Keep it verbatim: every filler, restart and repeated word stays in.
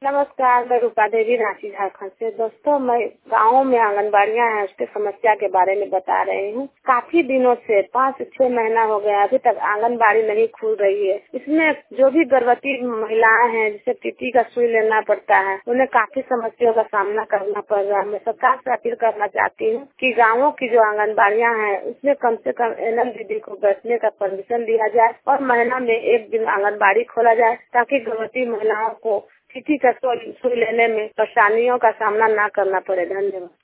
नमस्कार, मैं रूपा देवी रांची झारखंड से। दोस्तों, मैं गाँव में आंगनबाड़ियाँ हैं उसके समस्या के बारे में बता रही हूँ। काफी दिनों से पाँच से छह महीना हो गया, अभी तक आंगनबाड़ी नहीं खुल रही है। इसमें जो भी गर्भवती महिलाएं हैं जिसे टीटी का सुई लेना पड़ता है, उन्हें काफी समस्याओं का सामना करना पड़ रहा है। मैं सरकार से अपील करना चाहती हूँ कि गाँवों की जो आंगनबाड़ियाँ हैं उसमें कम से कम एनएम दीदी को बैठने का परमिशन दिया जाए और महीना में एक दिन आंगनबाड़ी खोला जाए, ताकि गर्भवती महिलाओं को टीटी का सुई लेने में परेशानियों का सामना न करना पड़े। धन्यवाद।